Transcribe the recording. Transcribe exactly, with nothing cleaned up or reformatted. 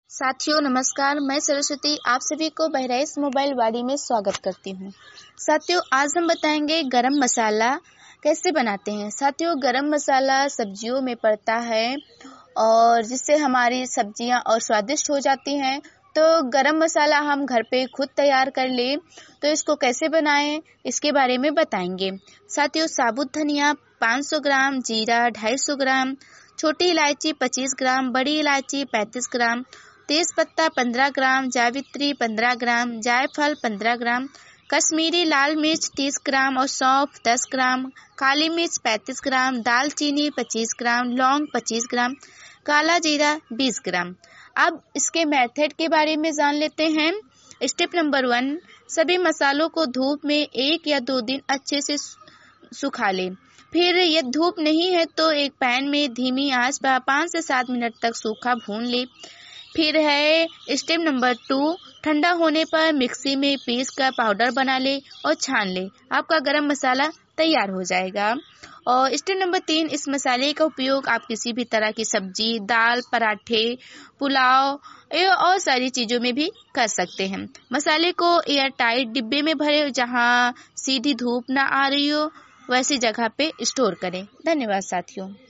साथियों नमस्कार, मैं सरस्वती आप सभी को बहराइच मोबाइल वाड़ी में स्वागत करती हूँ। साथियों आज हम बताएंगे गरम मसाला कैसे बनाते हैं। साथियों गरम मसाला सब्जियों में पड़ता है और जिससे हमारी सब्जियां और स्वादिष्ट हो जाती हैं। तो गरम मसाला हम घर पे खुद तैयार कर ले तो इसको कैसे बनाएं इसके बारे में बताएंगे। साथियों साबुत धनिया पाँच सौ ग्राम, जीरा दो सौ पचास ग्राम, छोटी इलायची पच्चीस ग्राम, बड़ी इलायची पैंतीस ग्राम, तेज पत्ता पंद्रह ग्राम, जावित्री पंद्रह ग्राम, जायफल पंद्रह ग्राम, कश्मीरी लाल मिर्च तीस ग्राम और सौंफ दस ग्राम, काली मिर्च पैंतीस ग्राम, दालचीनी पच्चीस ग्राम, लौंग पच्चीस ग्राम, काला जीरा बीस ग्राम। अब इसके मेथड के बारे में जान लेते हैं। स्टेप नंबर वन, सभी मसालों को धूप में एक या दो दिन अच्छे से सुखा लें। फिर यदि धूप नहीं है तो एक पैन में धीमी आंच पर पाँच से सात मिनट तक सूखा भून ले। फिर है स्टेप नंबर टू, ठंडा होने पर मिक्सी में पीस कर पाउडर बना ले और छान ले। आपका गरम मसाला तैयार हो जाएगा। और स्टेप नंबर तीन, इस मसाले का उपयोग आप किसी भी तरह की सब्जी, दाल, पराठे, पुलाव और सारी चीज़ों में भी कर सकते हैं। मसाले को एयर टाइट डिब्बे में भरे, जहां सीधी धूप ना आ रही हो वैसी जगह पे स्टोर करें। धन्यवाद साथियों।